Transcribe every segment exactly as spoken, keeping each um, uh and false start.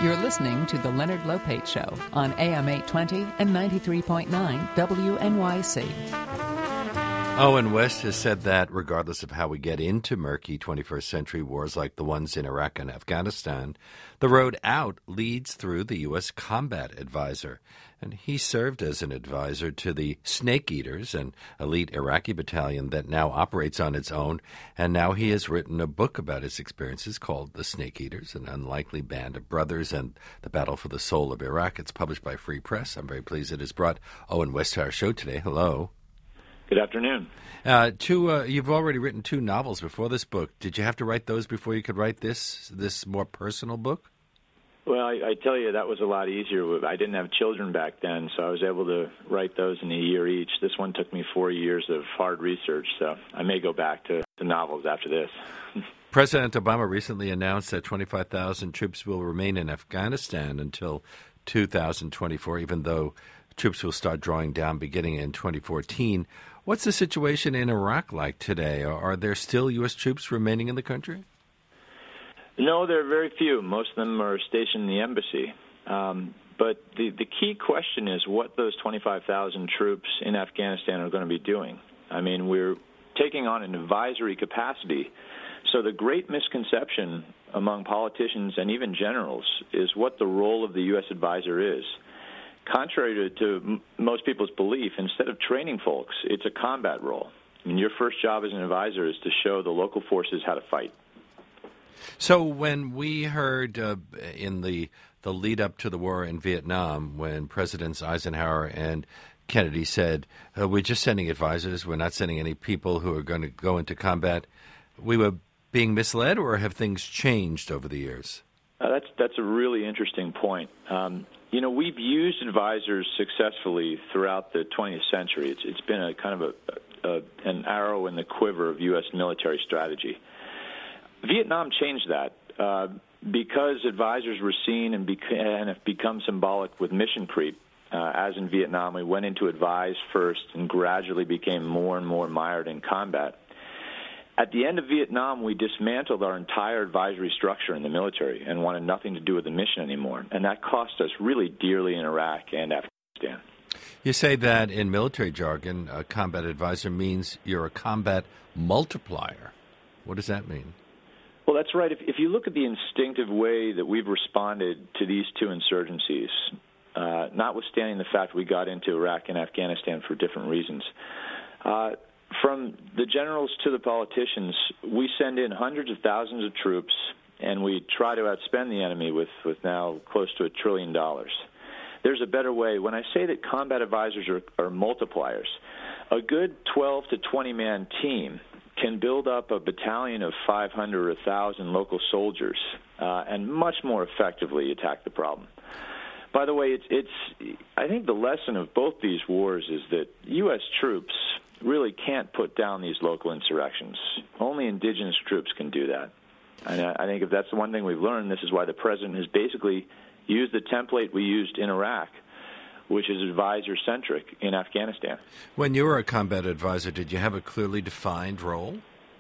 You're listening to The Leonard Lopate Show on A M eight twenty and ninety-three point nine W N Y C. Owen West has said that regardless of how we get into murky twenty-first century wars like the ones in Iraq and Afghanistan, the road out leads through the U S Combat Advisor. And he served as an advisor to the Snake Eaters, an elite Iraqi battalion that now operates on its own. And now he has written a book about his experiences called The Snake Eaters, An Unlikely Band of Brothers and the Battle for the Soul of Iraq. It's published by Free Press. I'm very pleased it has brought Owen West to our show today. Hello. Good afternoon. Uh, two, uh, you've already written two novels before this book. Did you have to write those before you could write this, this more personal book? Well, I, I tell you, that was a lot easier. I didn't have children back then, so I was able to write those in a year each. This one took me four years of hard research, so I may go back to the novels after this. President Obama recently announced that twenty-five thousand troops will remain in Afghanistan until two thousand twenty-four, even though troops will start drawing down beginning in twenty fourteen. What's the situation in Iraq like today? Are there still U S troops remaining in the country? No, there are very few. Most of them are stationed in the embassy. Um, but the, the key question is what those twenty-five thousand troops in Afghanistan are going to be doing. I mean, we're taking on an advisory capacity. So the great misconception among politicians and even generals is what the role of the U S advisor is. Contrary to, to m- most people's belief, instead of training folks, it's a combat role. I mean, your first job as an advisor is to show the local forces how to fight. So when we heard uh, in the the lead up to the war in Vietnam, when Presidents Eisenhower and Kennedy said, uh, we're just sending advisors, we're not sending any people who are going to go into combat, we were being misled, or have things changed over the years? Uh, that's that's a really interesting point. Um, you know, we've used advisors successfully throughout the twentieth century. It's it's been a kind of a, a an arrow in the quiver of U S military strategy. Vietnam changed that uh, because advisors were seen and, beca- and have become symbolic with mission creep. Uh, as in Vietnam, we went into advise first and gradually became more and more mired in combat. At the end of Vietnam, we dismantled our entire advisory structure in the military and wanted nothing to do with the mission anymore. And that cost us really dearly in Iraq and Afghanistan. You say that in military jargon, a combat advisor means you're a combat multiplier. What does that mean? Well, that's right. If, if you look at the instinctive way that we've responded to these two insurgencies, uh, notwithstanding the fact we got into Iraq and Afghanistan for different reasons, uh, from the generals to the politicians, we send in hundreds of thousands of troops, and we try to outspend the enemy with, with now close to a trillion dollars. There's a better way. When I say that combat advisors are, are multipliers, a good twelve to twenty man team can build up a battalion of five hundred or one thousand local soldiers uh, and much more effectively attack the problem. By the way, it's, it's I think the lesson of both these wars is that U S troops really can't put down these local insurrections. Only indigenous troops can do that. And I think if that's the one thing we've learned, this is why the president has basically used the template we used in Iraq, which is advisor-centric in Afghanistan. When you were a combat advisor, did you have a clearly defined role?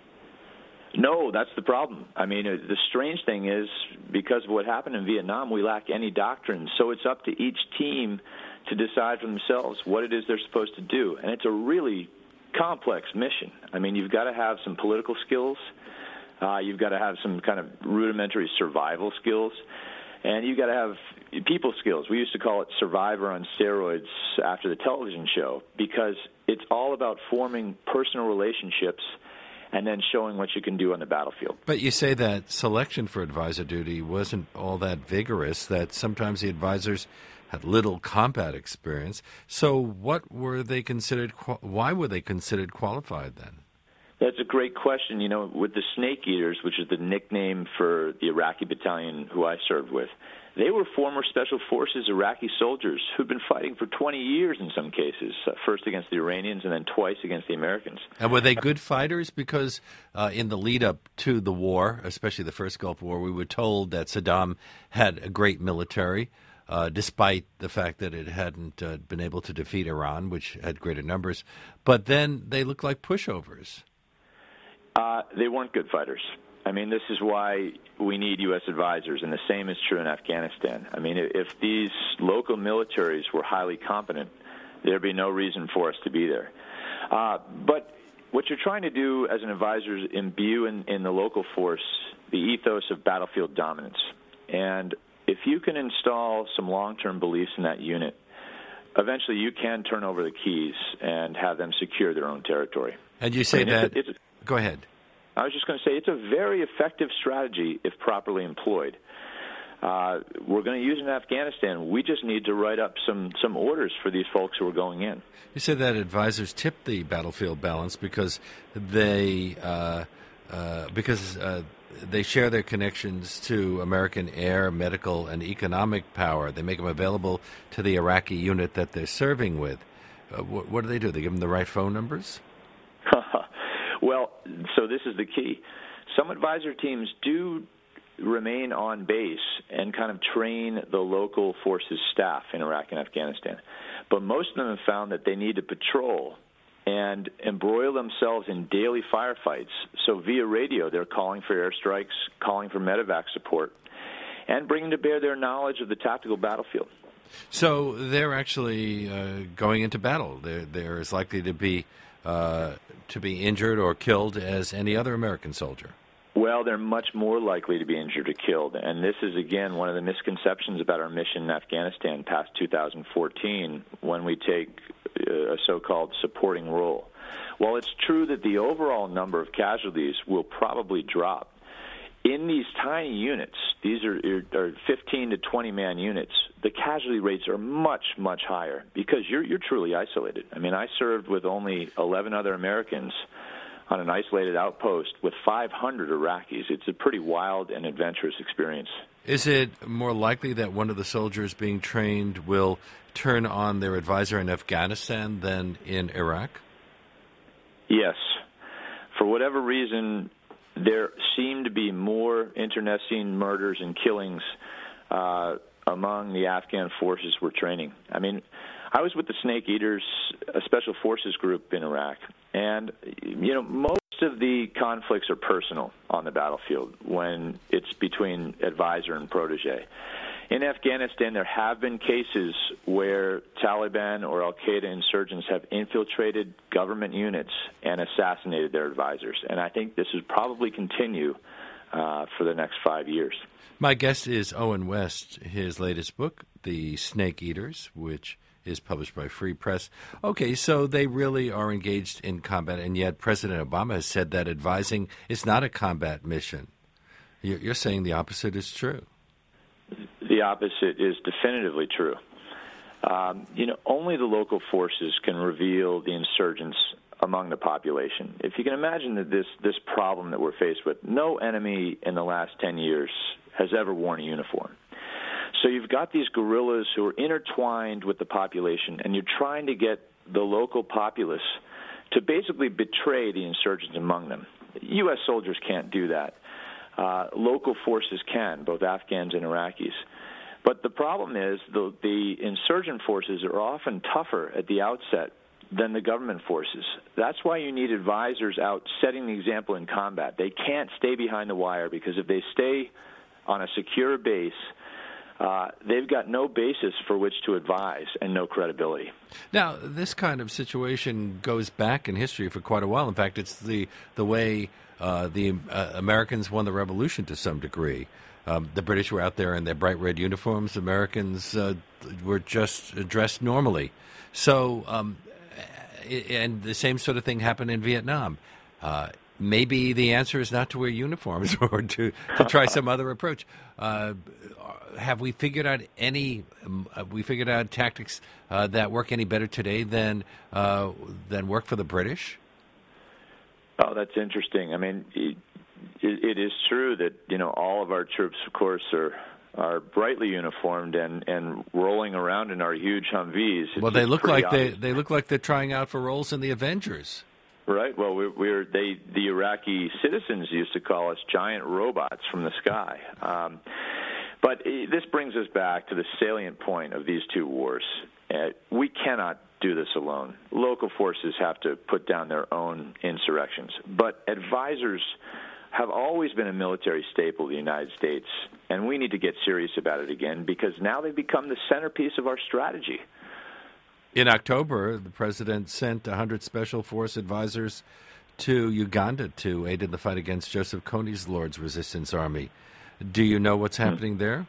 No, that's the problem. I mean, the strange thing is, because of what happened in Vietnam, we lack any doctrine. So it's up to each team to decide for themselves what it is they're supposed to do. And it's a really complex mission. I mean, you've got to have some political skills. Uh, you've got to have some kind of rudimentary survival skills. And you've got to have people skills. We used to call it Survivor on steroids after the television show, because it's all about forming personal relationships and then showing what you can do on the battlefield. But you say that selection for advisor duty wasn't all that vigorous, that sometimes the advisors had little combat experience. So what were they considered, why were they considered qualified then? That's a great question. You know, with the Snake Eaters, which is the nickname for the Iraqi battalion who I served with, they were former Special Forces Iraqi soldiers who'd been fighting for twenty years in some cases, uh, first against the Iranians and then twice against the Americans. And were they good fighters? Because uh, in the lead-up to the war, especially the first Gulf War, we were told that Saddam had a great military, uh, despite the fact that it hadn't uh, been able to defeat Iran, which had greater numbers. But then they looked like pushovers. Uh, they weren't good fighters. I mean, this is why we need U S advisors, and the same is true in Afghanistan. I mean, if these local militaries were highly competent, there'd be no reason for us to be there. Uh, but what you're trying to do as an advisor is imbue in, in the local force the ethos of battlefield dominance. And if you can install some long-term beliefs in that unit, eventually you can turn over the keys and have them secure their own territory. And you say I mean, that... It's a, it's a, go ahead. I was just going to say it's a very effective strategy if properly employed. Uh, we're going to use it in Afghanistan. We just need to write up some, some orders for these folks who are going in. You said that advisors tip the battlefield balance because they uh, uh, because uh, they share their connections to American air, medical, and economic power. They make them available to the Iraqi unit that they're serving with. Uh, what, what do they do? They give them the right phone numbers? Well, so this is the key. Some advisor teams do remain on base and kind of train the local forces staff in Iraq and Afghanistan. But most of them have found that they need to patrol and embroil themselves in daily firefights. So via radio, they're calling for airstrikes, calling for medevac support, and bringing to bear their knowledge of the tactical battlefield. So they're actually uh, going into battle. They're, they're as likely to be uh, to be injured or killed as any other American soldier. Well, they're much more likely to be injured or killed. And this is, again, one of the misconceptions about our mission in Afghanistan past two thousand fourteen when we take a so-called supporting role. While it's true that the overall number of casualties will probably drop, in these tiny units, these are, are fifteen to twenty man units, the casualty rates are much, much higher because you're, you're truly isolated. I mean, I served with only eleven other Americans on an isolated outpost with five hundred Iraqis. It's a pretty wild and adventurous experience. Is it more likely that one of the soldiers being trained will turn on their advisor in Afghanistan than in Iraq? Yes. For whatever reason, there seem to be more internecine murders and killings uh, among the Afghan forces we're training. I mean, I was with the Snake Eaters, a special forces group in Iraq, and, you know, most of the conflicts are personal on the battlefield when it's between advisor and protege. In Afghanistan, there have been cases where Taliban or al-Qaeda insurgents have infiltrated government units and assassinated their advisors, and I think this will probably continue uh, for the next five years. My guest is Owen West. His latest book, The Snake Eaters, which is published by Free Press. Okay, so they really are engaged in combat, and yet President Obama has said that advising is not a combat mission. You're saying the opposite is true. The opposite is definitively true. Um, you know, only the local forces can reveal the insurgents among the population. If you can imagine that this, this problem that we're faced with, no enemy in the last ten years has ever worn a uniform. So you've got these guerrillas who are intertwined with the population, and you're trying to get the local populace to basically betray the insurgents among them. U S soldiers can't do that. Uh, local forces can, both Afghans and Iraqis. But the problem is the, the insurgent forces are often tougher at the outset than the government forces. That's why you need advisors out setting the example in combat. They can't stay behind the wire because if they stay on a secure base, Uh, they've got no basis for which to advise and no credibility. Now, this kind of situation goes back in history for quite a while. In fact, it's the the way uh, the uh, Americans won the revolution to some degree. Um, the British were out there in their bright red uniforms. Americans uh, were just dressed normally. So, um, and the same sort of thing happened in Vietnam. Uh, maybe the answer is not to wear uniforms or to, to try some other approach. Uh, have we figured out any? Um, have we figured out tactics uh, that work any better today than uh, than work for the British? Oh, that's interesting. I mean, it, it is true that you know all of our troops, of course, are are brightly uniformed and, and rolling around in our huge Humvees. It's, well, they look like obvious. they they look like they're trying out for roles in the Avengers. Right. Well, we're, we're they the Iraqi citizens used to call us giant robots from the sky. Um, but this brings us back to the salient point of these two wars. Uh, we cannot do this alone. Local forces have to put down their own insurrections. But advisors have always been a military staple of the United States, and we need to get serious about it again because now they've become the centerpiece of our strategy. In October, the president sent one hundred Special Force advisors to Uganda to aid in the fight against Joseph Kony's Lord's Resistance Army. Do you know what's happening there?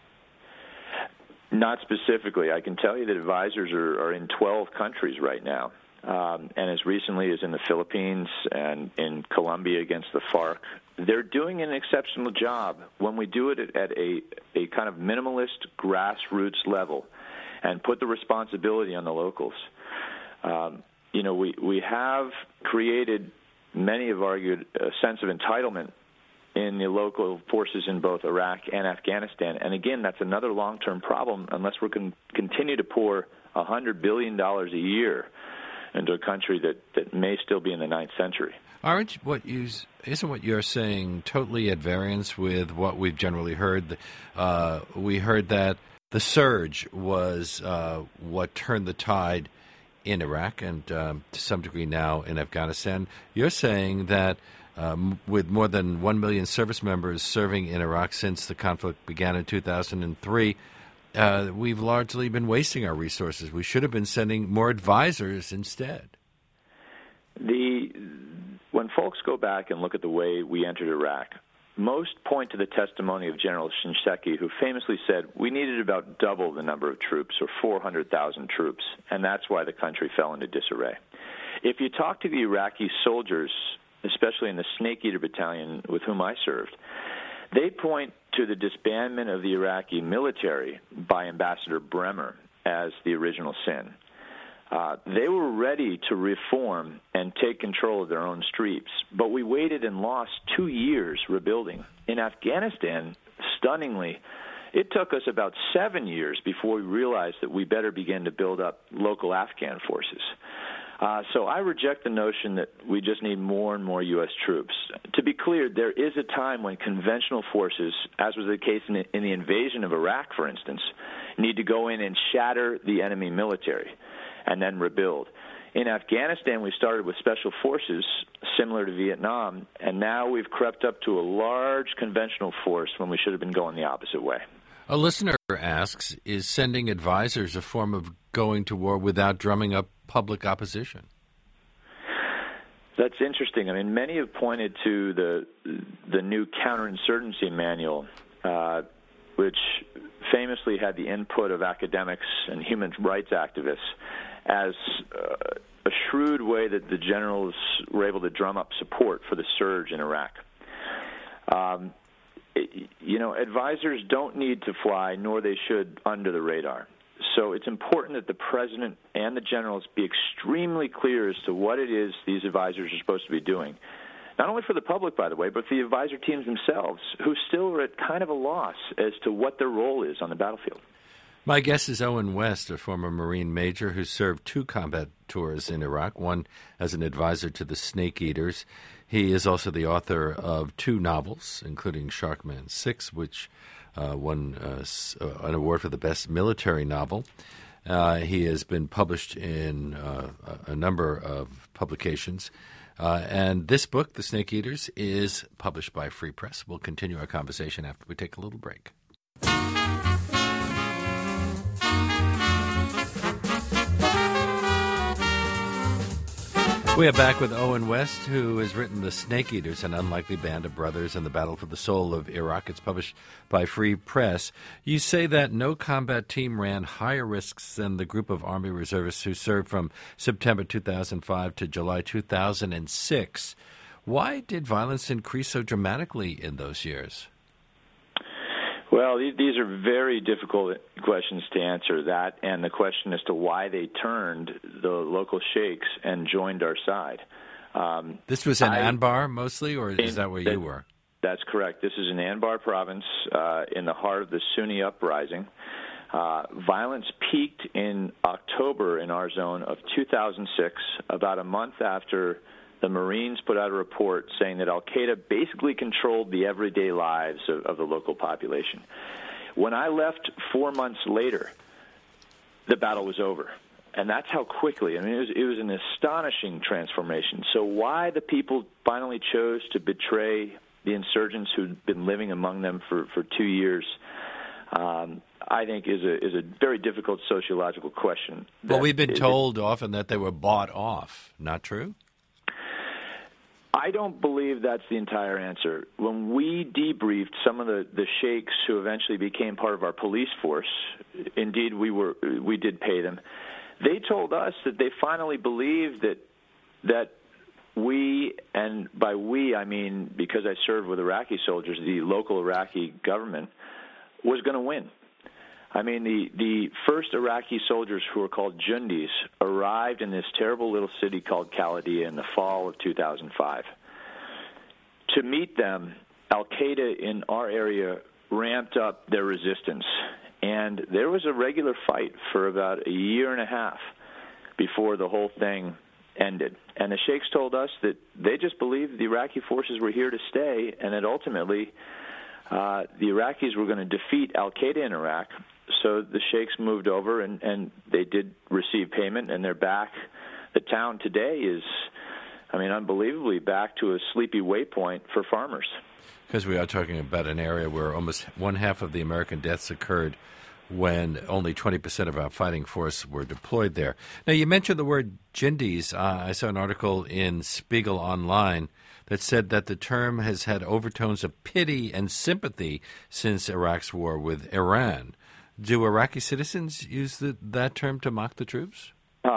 Not specifically. I can tell you that advisors are, are in twelve countries right now, um, and as recently as in the Philippines and in Colombia against the FARC. They're doing an exceptional job when we do it at a, a kind of minimalist grassroots level and put the responsibility on the locals. Um, you know, we, we have created, many have argued, a sense of entitlement in the local forces in both Iraq and Afghanistan. And again, that's another long-term problem unless we're going to continue to pour one hundred billion dollars a year into a country that, that may still be in the ninth century. Aren't what you, isn't what you're saying totally at variance with what we've generally heard? Uh, we heard that the surge was uh, what turned the tide in Iraq and um, to some degree now in Afghanistan. You're saying that um, with more than one million service members serving in Iraq since the conflict began in two thousand three, uh, we've largely been wasting our resources. We should have been sending more advisors instead. The When folks go back and look at the way we entered Iraq, most point to the testimony of General Shinseki, who famously said we needed about double the number of troops, or four hundred thousand troops, and that's why the country fell into disarray. If you talk to the Iraqi soldiers, especially in the Snake Eater Battalion with whom I served, they point to the disbandment of the Iraqi military by Ambassador Bremer as the original sin. Uh, they were ready to reform and take control of their own streets, but we waited and lost two years rebuilding. In Afghanistan, stunningly, it took us about seven years before we realized that we better begin to build up local Afghan forces. Uh, so I reject the notion that we just need more and more U S troops. To be clear, there is a time when conventional forces, as was the case in the, in the invasion of Iraq, for instance, need to go in and shatter the enemy military and then rebuild. In Afghanistan, we started with special forces similar to Vietnam, and now we've crept up to a large conventional force when we should have been going the opposite way. A listener asks, is sending advisors a form of going to war without drumming up public opposition? That's interesting. I mean, many have pointed to the the new counterinsurgency manual, uh, which famously had the input of academics and human rights activists as uh, a shrewd way that the generals were able to drum up support for the surge in Iraq. Um, it, you know, advisors don't need to fly, nor they should, under the radar. So it's important that the president and the generals be extremely clear as to what it is these advisors are supposed to be doing. Not only for the public, by the way, but for the advisor teams themselves, who still are at kind of a loss as to what their role is on the battlefield. My guest is Owen West, a former Marine major who served two combat tours in Iraq, one as an advisor to the Snake Eaters. He is also the author of two novels, including Sharkman six, which uh, won uh, an award for the best military novel. Uh, he has been published in uh, a number of publications. Uh, and this book, The Snake Eaters, is published by Free Press. We'll continue our conversation after we take a little break. We are back with Owen West, who has written The Snake Eaters, an unlikely band of brothers in the battle for the soul of Iraq. It's published by Free Press. You say that no combat team ran higher risks than the group of Army reservists who served from September two thousand five to July two thousand six. Why did violence increase so dramatically in those years? Well, these are very difficult questions to answer, that and the question as to why they turned the local sheikhs and joined our side. Um, this was in I, Anbar mostly, or is in, that where that, you were? That's correct. This is in Anbar province uh, in the heart of the Sunni uprising. Uh, violence peaked in October in our zone of two thousand six, about a month after the Marines put out a report saying that al-Qaeda basically controlled the everyday lives of, of the local population. When I left four months later, the battle was over. And that's how quickly. I mean, it was, it was an astonishing transformation. So why the people finally chose to betray the insurgents who'd been living among them for, for two years, um, I think is a is a very difficult sociological question. Well, we've been is, told often that they were bought off. Not true? I don't believe that's the entire answer. When we debriefed some of the, the sheikhs who eventually became part of our police force, indeed we were we did pay them, they told us that they finally believed that that we, and by we I mean because I served with Iraqi soldiers, the local Iraqi government was going to win. I mean, the, the first Iraqi soldiers who were called Jundis arrived in this terrible little city called Khalidiyah in the fall of two thousand five. To meet them, al-Qaeda in our area ramped up their resistance, and there was a regular fight for about a year and a half before the whole thing ended. And the sheikhs told us that they just believed the Iraqi forces were here to stay, and that ultimately uh, the Iraqis were going to defeat al-Qaeda in Iraq. So the sheikhs moved over, and, and they did receive payment, and they're back. The town today is, I mean, unbelievably back to a sleepy waypoint for farmers. Because we are talking about an area where almost one half of the American deaths occurred when only twenty percent of our fighting force were deployed there. Now, you mentioned the word Jindis. Uh, I saw an article in Spiegel Online that said that the term has had overtones of pity and sympathy since Iraq's war with Iran. Do Iraqi citizens use the, that term to mock the troops? Uh,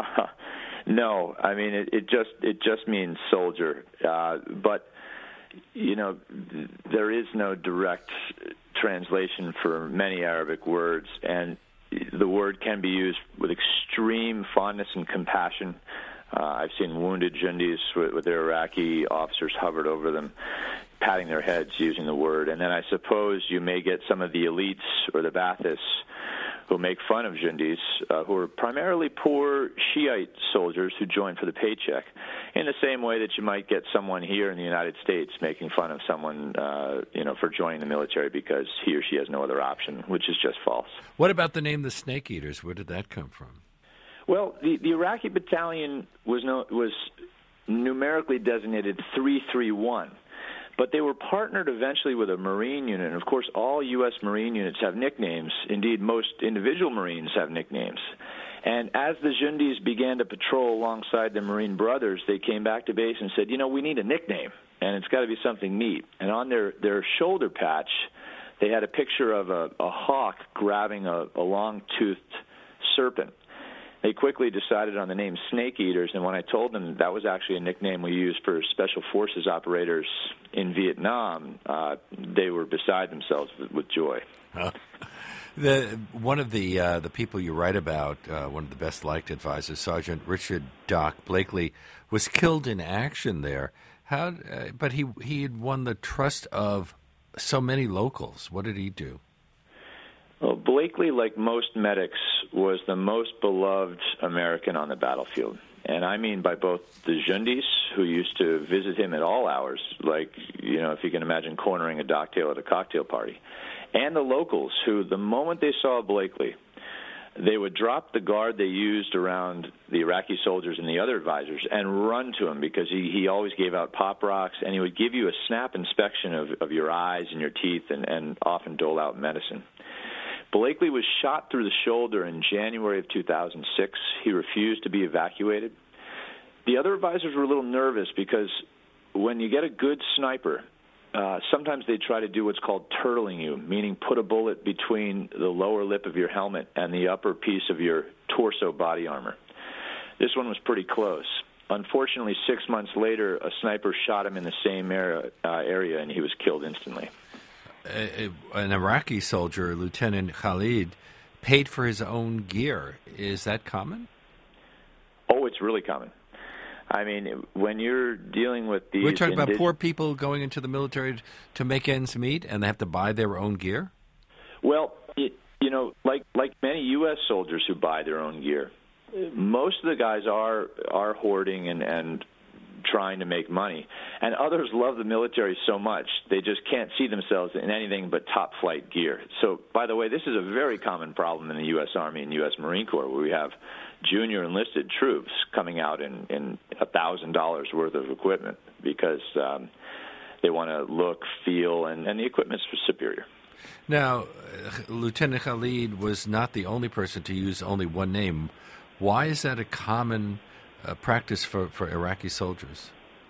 no, I mean it, it just it just means soldier. Uh, but you know, there is no direct translation for many Arabic words, and the word can be used with extreme fondness and compassion. Uh, I've seen wounded Jundis with, with their Iraqi officers hovered over them, patting their heads using the word. And then I suppose you may get some of the elites or the Baathists who make fun of Jundis, uh, who are primarily poor Shiite soldiers who join for the paycheck, in the same way that you might get someone here in the United States making fun of someone, uh, you know, for joining the military because he or she has no other option, which is just false. What about the name the Snake Eaters? Where did that come from? Well, the, the Iraqi battalion was no, was numerically designated three three one. But they were partnered eventually with a Marine unit. And, of course, all U S Marine units have nicknames. Indeed, most individual Marines have nicknames. And as the Jundis began to patrol alongside their Marine brothers, they came back to base and said, you know, we need a nickname, and it's got to be something neat. And on their, their shoulder patch, they had a picture of a, a hawk grabbing a, a long-toothed serpent. They quickly decided on the name Snake Eaters, and when I told them that was actually a nickname we used for Special Forces operators in Vietnam, uh, they were beside themselves with, with joy. Uh, the one of the uh, the people you write about, uh, one of the best liked advisors, Sergeant Richard Doc Blakely, was killed in action there. How? Uh, but he he had won the trust of so many locals. What did he do? Well, Blakely, like most medics, was the most beloved American on the battlefield. And I mean by both the Jundis, who used to visit him at all hours, like, you know, if you can imagine cornering a docktail at a cocktail party, and the locals, who the moment they saw Blakely, they would drop the guard they used around the Iraqi soldiers and the other advisors and run to him because he, he always gave out pop rocks, and he would give you a snap inspection of, of your eyes and your teeth and, and often dole out medicine. Blakely was shot through the shoulder in January of two thousand six. He refused to be evacuated. The other advisors were a little nervous because when you get a good sniper, uh, sometimes they try to do what's called turtling you, meaning put a bullet between the lower lip of your helmet and the upper piece of your torso body armor. This one was pretty close. Unfortunately, six months later, a sniper shot him in the same area, uh, area and he was killed instantly. An Iraqi soldier, Lieutenant Khalid, paid for his own gear. Is that common? Oh, it's really common. I mean, when you're dealing with these... We're talking indig- about poor people going into the military to make ends meet, and they have to buy their own gear? Well, it, you know, like like many U S soldiers who buy their own gear, most of the guys are are hoarding and... and trying to make money. And others love the military so much, they just can't see themselves in anything but top-flight gear. So, by the way, this is a very common problem in the U S Army and U S Marine Corps, where we have junior enlisted troops coming out in, in one thousand dollars worth of equipment because um, they want to look, feel, and, and the equipment's superior. Now, uh, Lieutenant Khalid was not the only person to use only one name. Why is that a common uh, practice for, for Iraqi soldiers?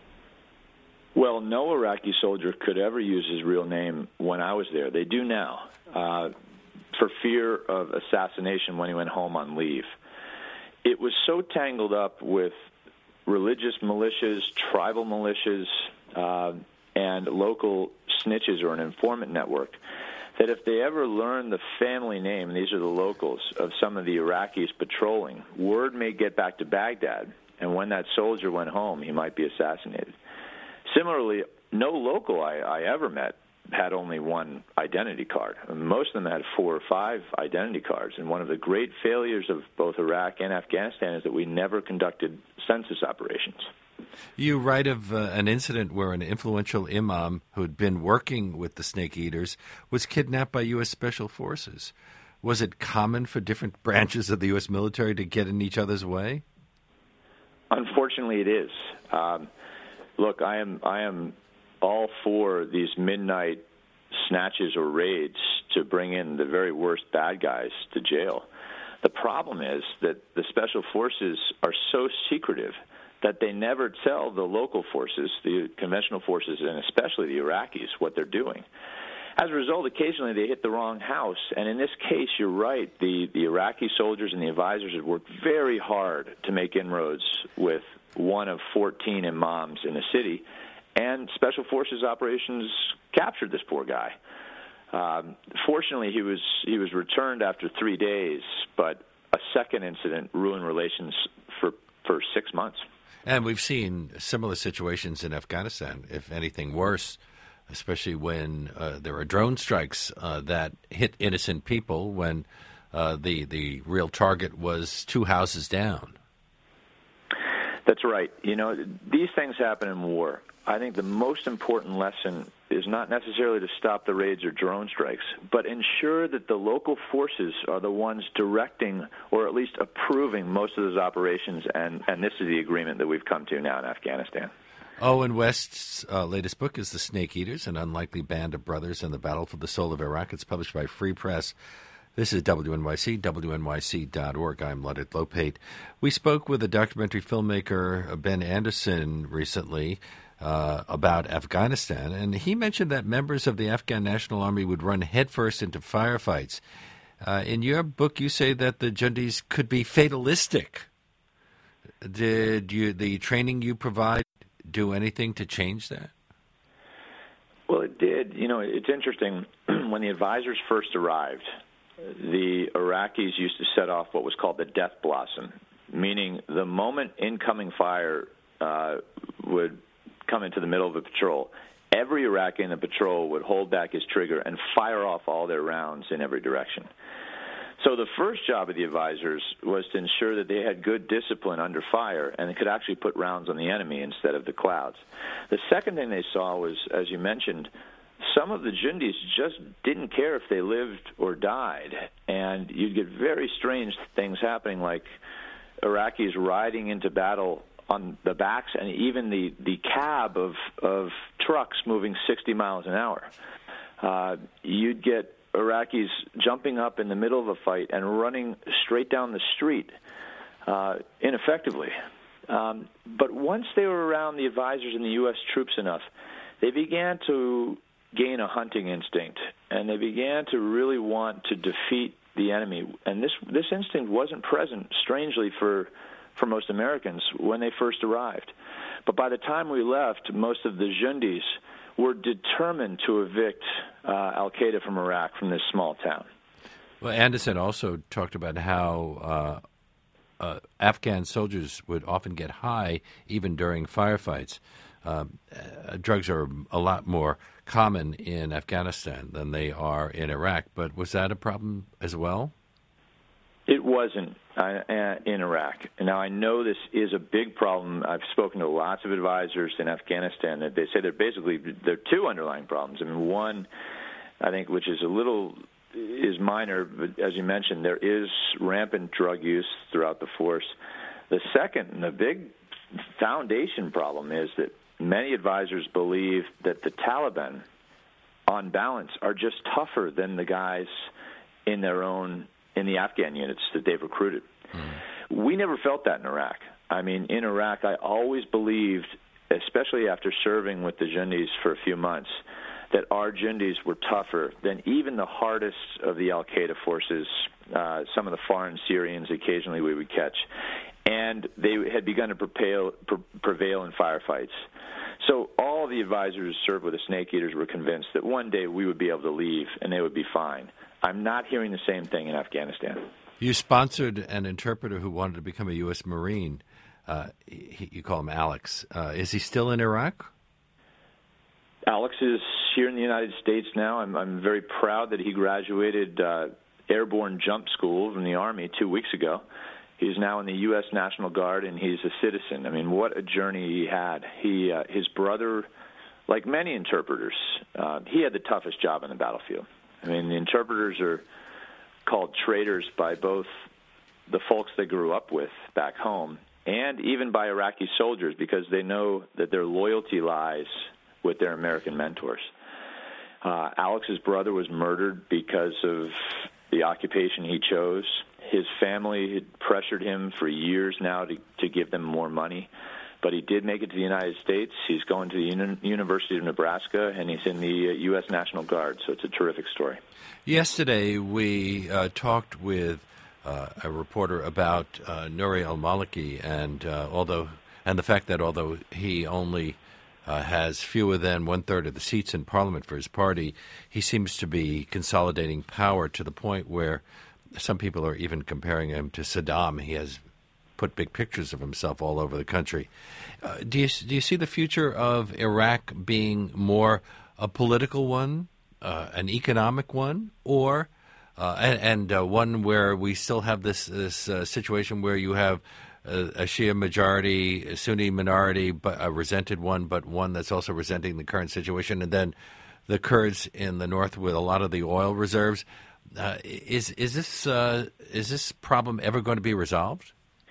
Well, no Iraqi soldier could ever use his real name when I was there. They do now, uh, for fear of assassination when he went home on leave. It was so tangled up with religious militias, tribal militias, uh, and local snitches or an informant network that if they ever learn the family name, and these are the locals, of some of the Iraqis patrolling, word may get back to Baghdad, and when that soldier went home, he might be assassinated. Similarly, no local I, I ever met had only one identity card. Most of them had four or five identity cards, and one of the great failures of both Iraq and Afghanistan is that we never conducted census operations. You write of uh, an incident where an influential imam who had been working with the Snake Eaters was kidnapped by U S Special Forces. Was it common for different branches of the U S military to get in each other's way? Unfortunately, it is. Um, look, I am I am all for these midnight snatches or raids to bring in the very worst bad guys to jail. The problem is that the Special Forces are so secretive that they never tell the local forces, the conventional forces, and especially the Iraqis, what they're doing. As a result, occasionally they hit the wrong house, and in this case, you're right, the, the Iraqi soldiers and the advisors had worked very hard to make inroads with one of fourteen imams in the city, and Special Forces operations captured this poor guy. Um, fortunately, he was he was returned after three days, but a second incident ruined relations for, for six months. And we've seen similar situations in Afghanistan, if anything worse, especially when uh, there are drone strikes uh, that hit innocent people when uh, the the real target was two houses down. That's right. You know, these things happen in war. I think the most important lesson is not necessarily to stop the raids or drone strikes, but ensure that the local forces are the ones directing or at least approving most of those operations, and, and this is the agreement that we've come to now in Afghanistan. Owen West's uh, latest book is The Snake Eaters, An Unlikely Band of Brothers and the Battle for the Soul of Iraq. It's published by Free Press. This is W N Y C, W N Y C dot org. I'm Leonard Lopate. We spoke with the documentary filmmaker Ben Anderson recently uh, about Afghanistan, and he mentioned that members of the Afghan National Army would run headfirst into firefights. Uh, in your book, you say that the Jundis could be fatalistic. Did you, the training you provide do anything to change that? Well, it did. You know, it's interesting. When the advisors first arrived, the Iraqis used to set off what was called the death blossom, meaning the moment incoming fire uh, would come into the middle of a patrol, every Iraqi in the patrol would hold back his trigger and fire off all their rounds in every direction. So the first job of the advisors was to ensure that they had good discipline under fire and they could actually put rounds on the enemy instead of the clouds. The second thing they saw was, as you mentioned, some of the Jundis just didn't care if they lived or died, and you'd get very strange things happening, like Iraqis riding into battle on the backs and even the, the cab of, of trucks moving sixty miles an hour. Uh, you'd get Iraqis jumping up in the middle of a fight and running straight down the street uh, ineffectively. Um, but once they were around the advisors and the U S troops enough, they began to gain a hunting instinct, and they began to really want to defeat the enemy. And this this instinct wasn't present, strangely, for for most Americans when they first arrived. But by the time we left, most of the Jundis were determined to evict uh, al-Qaeda from Iraq, from this small town. Well, Anderson also talked about how uh, uh, Afghan soldiers would often get high even during firefights. Uh, uh, drugs are a lot more common in Afghanistan than they are in Iraq, but was that a problem as well? It wasn't uh, in Iraq. Now, I know this is a big problem. I've spoken to lots of advisors in Afghanistan that they say there basically there are two underlying problems. I mean, one, I think, which is a little is minor, but as you mentioned, there is rampant drug use throughout the force. The second, and the big foundation problem is that many advisors believe that the Taliban, on balance, are just tougher than the guys in their own, in the Afghan units that they've recruited. Mm. We never felt that in Iraq. I mean, in Iraq, I always believed, especially after serving with the Jundis for a few months, that our Jundis were tougher than even the hardest of the al-Qaeda forces, uh, some of the foreign Syrians occasionally we would catch. And they had begun to prevail, pre- prevail in firefights. So all the advisors who served with the Snake Eaters were convinced that one day we would be able to leave and they would be fine. I'm not hearing the same thing in Afghanistan. You sponsored an interpreter who wanted to become a U S Marine. Uh, he, you call him Alex. Uh, is he still in Iraq? Alex is here in the United States now. I'm, I'm very proud that he graduated uh, Airborne Jump School from the Army two weeks ago. He's now in the U S National Guard, and he's a citizen. I mean, what a journey he had. He, uh, his brother, like many interpreters, uh, he had the toughest job on the battlefield. I mean, the interpreters are called traitors by both the folks they grew up with back home and even by Iraqi soldiers, because they know that their loyalty lies with their American mentors. Uh, Alex's brother was murdered because of the occupation he chose. His family had pressured him for years now to, to give them more money, but he did make it to the United States. He's going to the Uni- University of Nebraska, and he's in the uh, U S National Guard, so it's a terrific story. Yesterday, we uh, talked with uh, a reporter about uh, Nouri al-Maliki, and uh, although and the fact that although he only uh, has fewer than one-third of the seats in Parliament for his party, he seems to be consolidating power to the point where some people are even comparing him to Saddam. He has put big pictures of himself all over the country. Uh, do you do you see the future of Iraq being more a political one, uh, an economic one, or uh, and, and uh, one where we still have this this uh, situation where you have a, a Shia majority, a Sunni minority, but a resented one, but one that's also resenting the current situation, and then the Kurds in the north with a lot of the oil reserves? Uh, is is this uh, is this problem ever going to be resolved?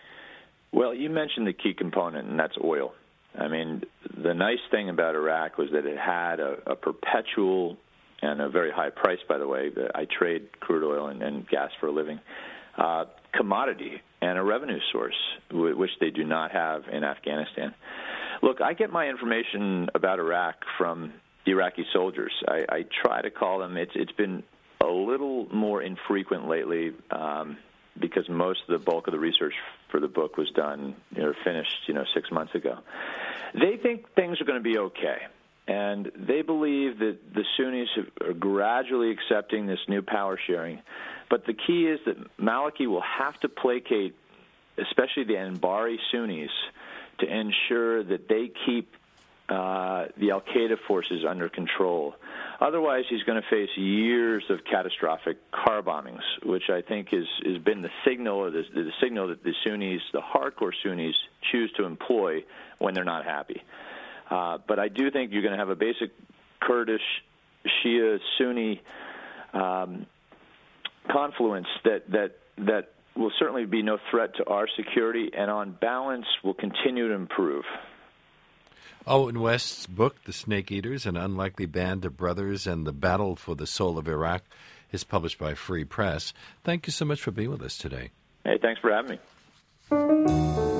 Well, you mentioned the key component, and that's oil. I mean, the nice thing about Iraq was that it had a, a perpetual and a very high price, by the way. I trade crude oil and, and gas for a living. Uh, commodity and a revenue source, which they do not have in Afghanistan. Look, I get my information about Iraq from Iraqi soldiers. I, I try to call them. It's it's been a little more infrequent lately um, because most of the bulk of the research for the book was done, you know, finished, you know, six months ago. They think things are going to be okay, and they believe that the Sunnis are gradually accepting this new power sharing. But the key is that Maliki will have to placate, especially the Anbari Sunnis, to ensure that they keep uh, the al-Qaeda forces under control. Otherwise, he's going to face years of catastrophic car bombings, which I think is has been the signal, or the, the signal that the Sunnis, the hardcore Sunnis, choose to employ when they're not happy. Uh, but I do think you're going to have a basic Kurdish, Shia, Sunni um, confluence that that that will certainly be no threat to our security, and on balance will continue to improve. Owen West's book, The Snake Eaters, An Unlikely Band of Brothers and the Battle for the Soul of Iraq, is published by Free Press. Thank you so much for being with us today. Hey, thanks for having me.